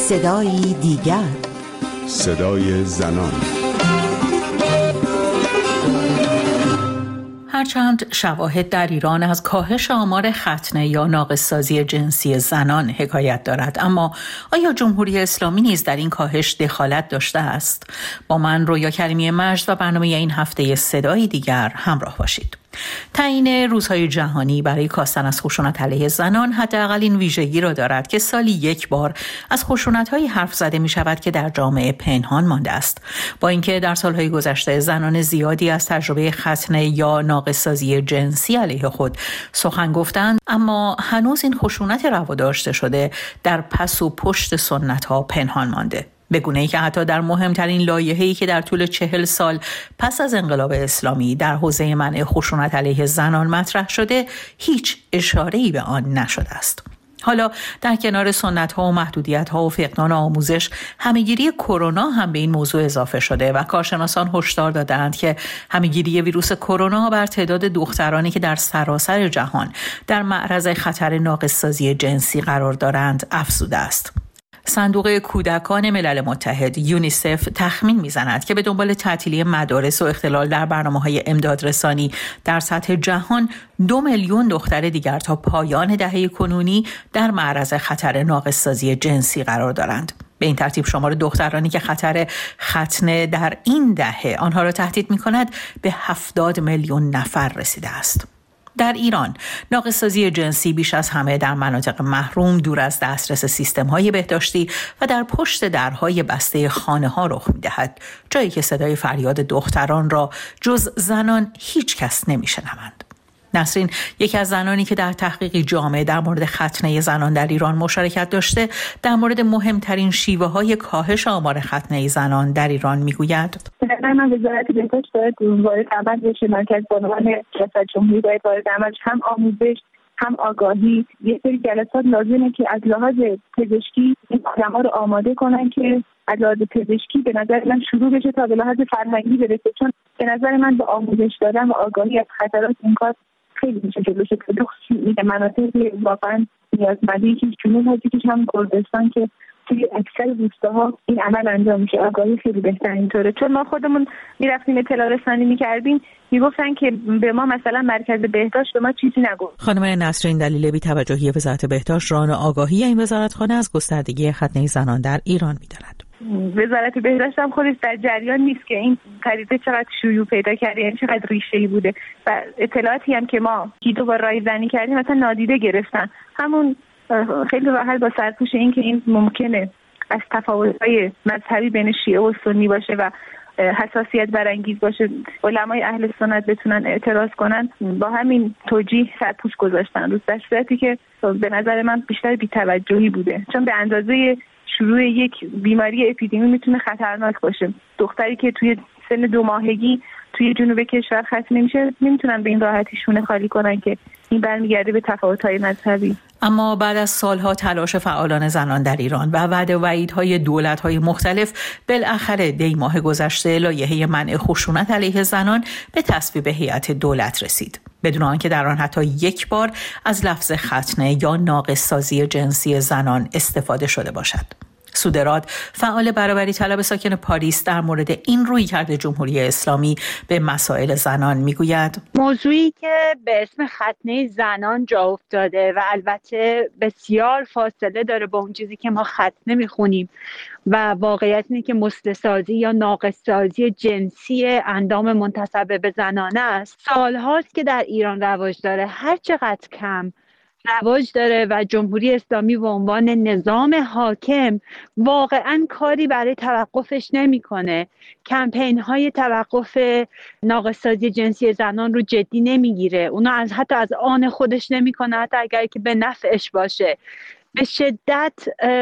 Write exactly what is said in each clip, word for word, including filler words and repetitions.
صدایی دیگر، صدای زنان. هرچند شواهد در ایران از کاهش آمار ختنه یا ناقص‌سازی جنسی زنان حکایت دارد، اما آیا جمهوری اسلامی نیز در این کاهش دخالت داشته است؟ با من رویا کریمی مجد و برنامه این هفته صدایی دیگر همراه باشید. تعیین روزهای جهانی برای کاستن از خشونت علیه زنان حداقل این ویژگی را دارد که سالی یک بار از خشونت‌های حرف زده می شود که در جامعه پنهان مانده است. با اینکه در سالهای گذشته زنان زیادی از تجربه ختنه یا ناقص‌سازی جنسی علیه خود سخن گفتند، اما هنوز این خشونت روا داشته شده در پس و پشت سنت‌ها پنهان مانده. به گونه‌ای که حتی در مهمترین لایحه‌ای که در طول چهل سال پس از انقلاب اسلامی در حوزه منع خشونت علیه زنان مطرح شده، هیچ اشاره‌ای به آن نشده است. حالا در کنار سنت‌ها و محدودیت‌ها و فقدان آموزش، همه‌گیری کرونا هم به این موضوع اضافه شده و کارشناسان هشدار دادند که همه‌گیری ویروس کرونا بر تعداد دخترانی که در سراسر جهان در معرض خطر ناقص‌سازی جنسی قرار دارند افزوده است. صندوق کودکان ملل متحد یونیسف تخمین می‌زند که به دنبال تعطیلی مدارس و اختلال در برنامه‌های امدادرسانی در سطح جهان دو میلیون دختر دیگر تا پایان دهه کنونی در معرض خطر ناقص‌سازی جنسی قرار دارند. به این ترتیب شمار دخترانی که خطر ختنه در این دهه آنها را تهدید می‌کند به هفتاد میلیون نفر رسیده است. در ایران ناقص‌سازی جنسی بیش از همه در مناطق محروم، دور از دسترس سیستم‌های بهداشتی و در پشت درهای بسته خانه‌ها رخ می‌دهد، جایی که صدای فریاد دختران را جز زنان هیچ کس نمی‌شنوند. نسرین، یکی از زنانی که در تحقیقی جامع در مورد ختنه زنان در ایران مشارکت داشته، در مورد مهمترین شیوه‌های کاهش آمار ختنه زنان در ایران میگوید: در من وزارت بهداشت باید وارد عمل بشه، مرکز بانوان ریاست جمهوری باید وارد عمل، هم آموزش هم آگاهی. یه سری جلسات لازمه که از لحاظ پزشکی این آدم‌ها رو آماده کنن که از لحاظ پزشکی به نظر من شروع بشه تا به لحاظ فرهنگی برسه، چون به نظر من با آموزش دادن و آگاهی از خطرات این کار خیلی میشه جلوش گرفت. میگه مناطقی واقعا نیازمندی که جنوب هستیش هم کردستان که توی اکثر روستاها این عمل انجام میشه، آگاهی خیلی بهتر اینطوره. چون ما خودمون میرفتیم اطلاع رسانی میکردیم، میگفتن که به ما مثلا مرکز بهداشت به ما چیزی نگفت. خانم نسرین، دلیل بی‌توجهی وزارت بهداشت ران آگاهی این وزارتخانه از گستردگی ختنه زنان در ایران میداند. وزارت بهداشت هم خودش در جریان نیست که این پدیده چقدر شیوع پیدا کرده، یعنی چقدر ریشه‌ای بوده و اطلاعاتی هم که ما گیدو با رایزنی کردیم مثلا نادیده گرفتن. همون خیلی راحت با سرپوش این که این ممکنه از تفاوت‌های مذهبی بین شیعه و سنی باشه و حساسیت برانگیز باشه، علمای اهل سنت بتونن اعتراض کنن، با همین توجیه سرپوش گذاشتن روز، در صورتی که به نظر من بیشتر بی‌توجهی بوده، چون به اندازه شروع یک بیماری اپیدمی میتونه خطرناک باشه. دختری که توی سن دو ماهگی توی جنوب کشور ختنه نمیشه، نمیتونن به این راحتی شونه خالی کنن که این برمیگرده به تفاوت‌های مذهبی. اما بعد از سالها تلاش فعالان زنان در ایران و وعده و وعیدهای دولت‌های مختلف، بالاخره دی ماه گذشته لایحه منع خشونت علیه زنان به تصویب هیئت دولت رسید، بدون آنکه در آن حتی یک بار از لفظ ختنه یا ناقص‌سازی جنسی زنان استفاده شده باشد. سودراد، فعال برابری طلب ساکن پاریس، در مورد این رویکرد جمهوری اسلامی به مسائل زنان میگوید: موضوعی که به اسم ختنه زنان جا افتاده و البته بسیار فاصله داره با اون چیزی که ما ختنه میخونیم و واقعیت اینه که مسلسازی یا ناقص‌سازی جنسی اندام منتسب به زنانه است. سالهاست که در ایران رواج داره، هر چقدر کم رواج داره و جمهوری اسلامی به عنوان نظام حاکم واقعاً کاری برای توقفش نمی‌کنه. کمپین‌های توقف ناقص‌سازی جنسی زنان رو جدی نمیگیره. اونا از حتی از آن خودش نمی‌کنه، حتی اگر که به نفعش باشه. به شدت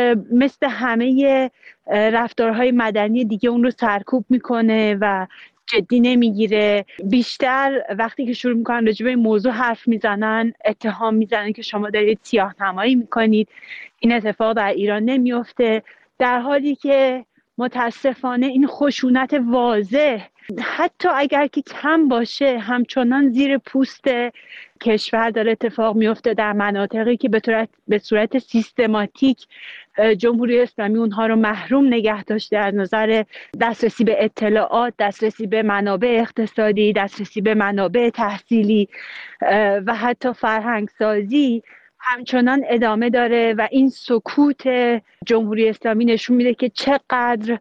مثل همه رفتارهای مدنی دیگه اون رو سرکوب میکنه و جدی نمیگیره. بیشتر وقتی که شروع میکنن راجع به این موضوع حرف میزنن، اتهام میزنن که شما دارید سیاه‌نمایی میکنید. این اتفاق در ایران نمیفته، در حالی که متاسفانه این خشونت واضح حتی اگر که کم باشه همچنان زیر پوست کشور داره اتفاق میفته در مناطقی که به صورت به صورت سیستماتیک جمهوری اسلامی اونها رو محروم نگه داشته از نظر دسترسی به اطلاعات، دسترسی به منابع اقتصادی، دسترسی به منابع تحصیلی و حتی فرهنگ سازی همچنان ادامه داره و این سکوت جمهوری اسلامی نشون میده که چقدر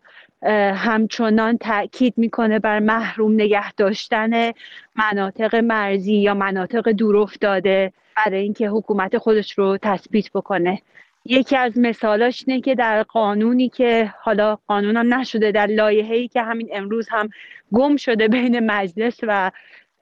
همچنان تأکید میکنه بر محروم نگه داشتن مناطق مرزی یا مناطق دورافتاده برای اینکه حکومت خودش رو تثبیت بکنه. یکی از مثالاش اینه که در قانونی که حالا قانون هم نشده، در لایحه‌ای که همین امروز هم گم شده بین مجلس و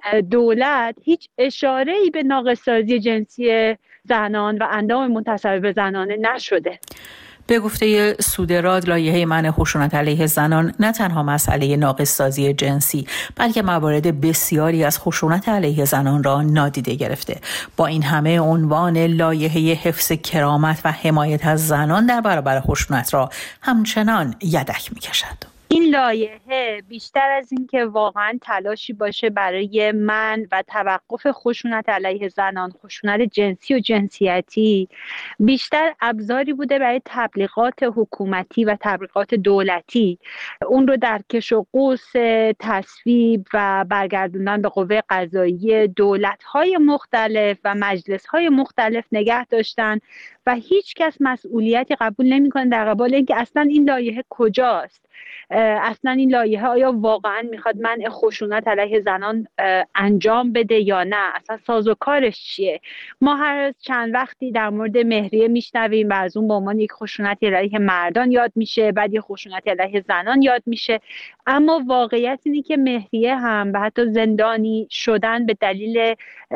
دولت، هیچ اشاره‌ای به ناقص‌سازی جنسی زنان و اندام منتسب به زنانه نشده. به گفته سودراد، لایحه منع خشونت علیه زنان نه تنها مسئله ناقص‌سازی جنسی بلکه موارد بسیاری از خشونت علیه زنان را نادیده گرفته. با این همه عنوان لایحه حفظ کرامت و حمایت از زنان در برابر خشونت را همچنان یدک می‌کشد. این لایحه بیشتر از این که واقعا تلاشی باشه برای منع و توقف خشونت علیه زنان، خشونت جنسی و جنسیتی، بیشتر ابزاری بوده برای تبلیغات حکومتی و تبلیغات دولتی، اون رو در کش و قوس تصویب و برگردوندن به قوه قضاییه دولت‌های مختلف و مجلس‌های مختلف نگه داشتن و هیچ کس مسئولیتی قبول نمی‌کنه در قبال اینکه اصلا این لایحه کجاست، اصلا این لایحه آیا واقعا میخواد منع خشونت علیه زنان انجام بده یا نه، اصلا سازوکارش چیه. ما هر چند وقتی در مورد مهریه میشنویم و از اون به عنوان یک خشونت علیه مردان یاد میشه، بعد یک خشونت علیه زنان یاد میشه، اما واقعیت اینه که مهریه هم و حتی زندانی شدن به دلیل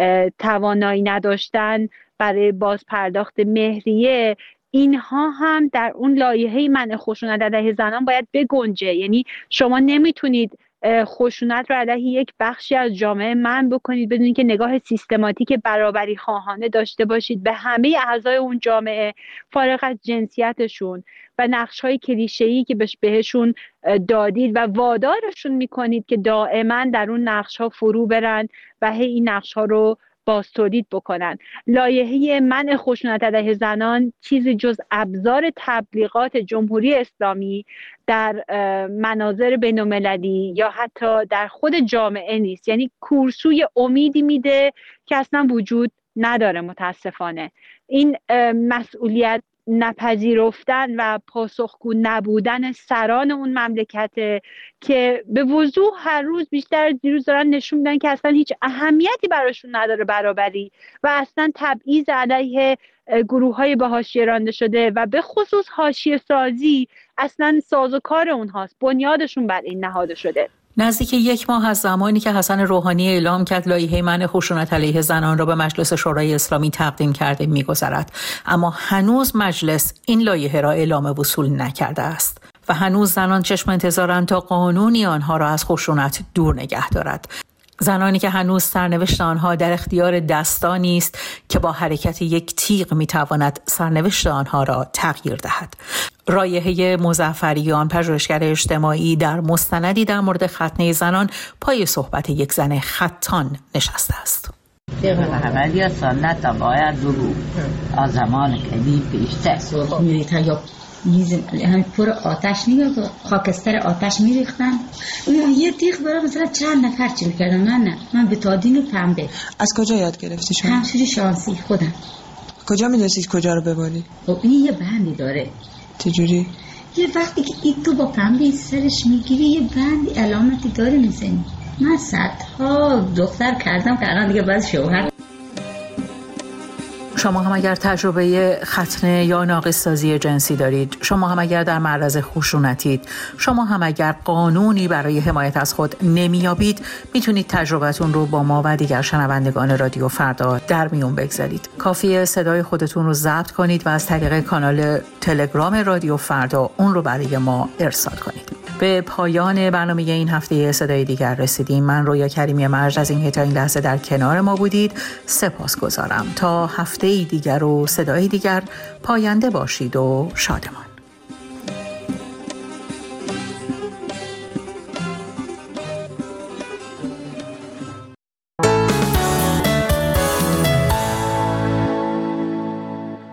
توانایی نداشتن برای باز پرداخت مهریه، اینها هم در اون لایحه منع خشونت علیه زنان باید بگنجه. یعنی شما نمیتونید خشونت رو علیه یک بخشی از جامعه منع بکنید بدون اینکه نگاه سیستماتیک برابری خواهانه داشته باشید به همه اعضای اون جامعه فارغ از جنسیتشون و نقش‌های کلیشه‌ای که بهشون دادید و وادارشون میکنید که دائما در اون نقش‌ها فرو برن و هی این نقش‌ها رو باز تولید بکنن. لایحه منع خشونت علیه زنان چیزی جز ابزار تبلیغات جمهوری اسلامی در مناظر بین‌المللی یا حتی در خود جامعه نیست. یعنی کورسوی امیدی میده که اصلا وجود نداره. متاسفانه این مسئولیت نپذیرفتن و پاسخگو نبودن سران اون مملکته که به وضوح هر روز بیشتر از دیروز دارن نشون میدن که اصلا هیچ اهمیتی براشون نداره برابری و اصلا تبعیض علیه گروه‌های به حاشیه رانده شده و به خصوص حاشیه سازی اصلا سازوکار اونهاست، بنیادشون بر این نهاده شده. نزدیک یک ماه از زمانی که حسن روحانی اعلام کرد لایحه منع خشونت علیه زنان را به مجلس شورای اسلامی تقدیم کرده می‌گذرد، اما هنوز مجلس این لایحه را اعلام وصول نکرده است و هنوز زنان چشم انتظارند تا قانونی آنها را از خشونت دور نگه دارد. زنانی که هنوز سرنوشت آنها در اختیار دستانی است که با حرکت یک تیغ میتواند سرنوشت آنها را تغییر دهد. رایحه مظفریان، پژوهشگر اجتماعی، در مستندی در مورد ختنه زنان پای صحبت یک زن خطان نشسته است. طبق محمدی سنت باید برو از زمان قدیم پیشتر میریخت یا هم پر آتش نگاه خاکستر آتش میریختن. یه تیغ برای مثلا چند نفر چی میکردن. من نه، من به تادین و پنبه. از کجا یاد گرفتی شما؟ همسوری شانسی خودم. کجا میدونستید کجا رو بباری؟ خب این یه بندی داره. چجوری؟ یه وقتی که این تو با پنبه سرش میگیری یه بندی علامتی داره میزنی. من صدها دختر کردم که الان دیگه باز شوهر. شما هم اگر تجربه ختنه یا ناقص‌سازی جنسی دارید، شما هم اگر در معرض خشونتید، شما هم اگر قانونی برای حمایت از خود نمیابید، میتونید تجربتون رو با ما و دیگر شنوندگان رادیو فردا در میون بگذارید. کافیه صدای خودتون رو ضبط کنید و از طریق کانال تلگرام رادیو فردا اون رو برای ما ارسال کنید. به پایان برنامه این هفته صدای دیگر رسیدیم. من رویا کریمی مرج از این تا این لحظه در کنار ما بودید سپاسگزارم. تا هفته دیگر و صدای دیگر، پاینده باشید و شادمان.